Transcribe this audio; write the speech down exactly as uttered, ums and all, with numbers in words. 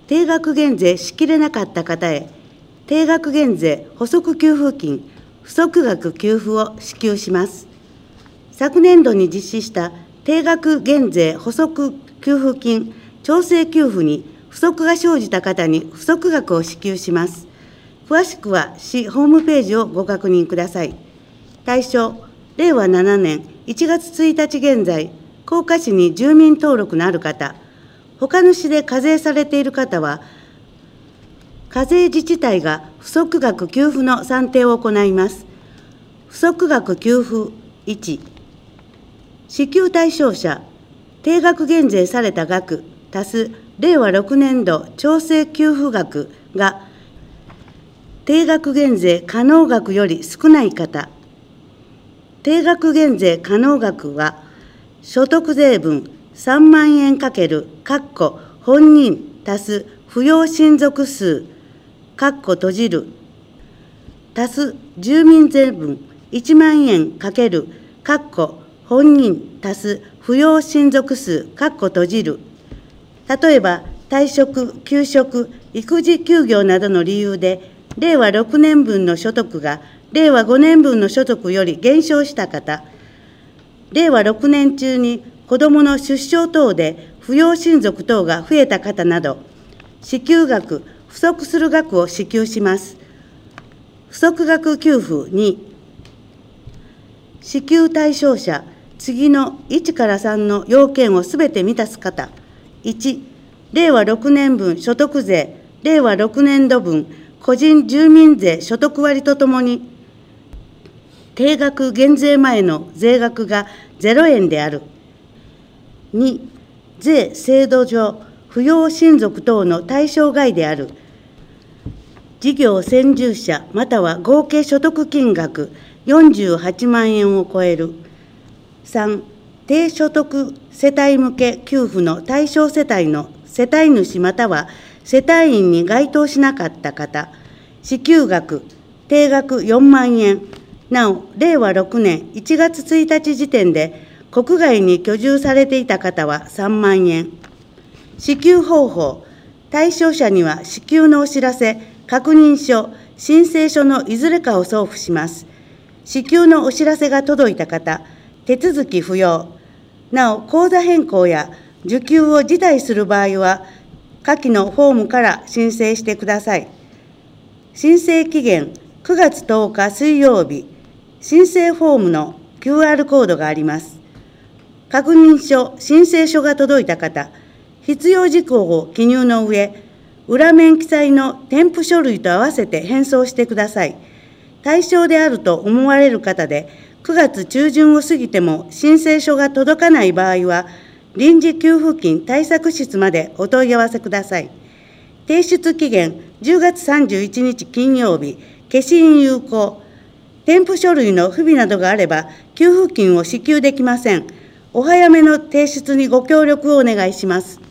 定額減税しきれなかった方へ、定額減税補足給付金、不足額給付を支給します。昨年度に実施した定額減税補足給付金調整給付に不足が生じた方に不足額を支給します。詳しくは市ホームページをご確認ください。対象、れいわななねんいちがつついたち現在、甲賀市に住民登録のある方、他の市で課税されている方は、課税自治体が不足額給付の算定を行います。不足額給付いち、支給対象者、定額減税された額足すれいわろくねんど調整給付額が定額減税可能額より少ない方、定額減税可能額は所得税分さんまんえん×括弧本人足す扶養親族数括弧閉じる足す住民税分いちまんえん×括弧本人足す扶養親族数括弧閉じる。例えば退職、休職、育児休業などの理由でれいわろくねんぶんの所得がれいわごねんぶんの所得より減少した方、れいわろくねん中に子どもの出生等で扶養親族等が増えた方など、支給額、不足する額を支給します。不足額給付に、支給対象者、次のいちからさんの要件をすべて満たす方、いち、れいわろくねんぶん所得税、れいわろくねんどぶん個人住民税所得割とともに、定額減税前の税額がゼロえんである。に、税制度上、扶養親族等の対象外である。事業先住者または合計所得金額よんじゅうはちまんえんを超える。さん、低所得世帯向け給付の対象世帯の世帯主または世帯員に該当しなかった方、支給額、定額よんまんえん、なお、れいわろくねんいちがつついたち時点で国外に居住されていた方はさんまんえん。支給方法、対象者には支給のお知らせ、確認書、申請書のいずれかを送付します。支給のお知らせが届いた方、手続き不要。なお、口座変更や受給を辞退する場合は、下記のフォームから申請してください。申請期限くがつとおか水曜日、申請フォームの キューアール コードがあります。確認書、申請書が届いた方、必要事項を記入の上、裏面記載の添付書類と合わせて返送してください。対象であると思われる方で、くがつちゅうじゅんを過ぎても申請書が届かない場合は、臨時給付金対策室までお問い合わせください。提出期限じゅうがつさんじゅういちにち金曜日、消印有効。添付書類の不備などがあれば、給付金を支給できません。お早めの提出にご協力をお願いします。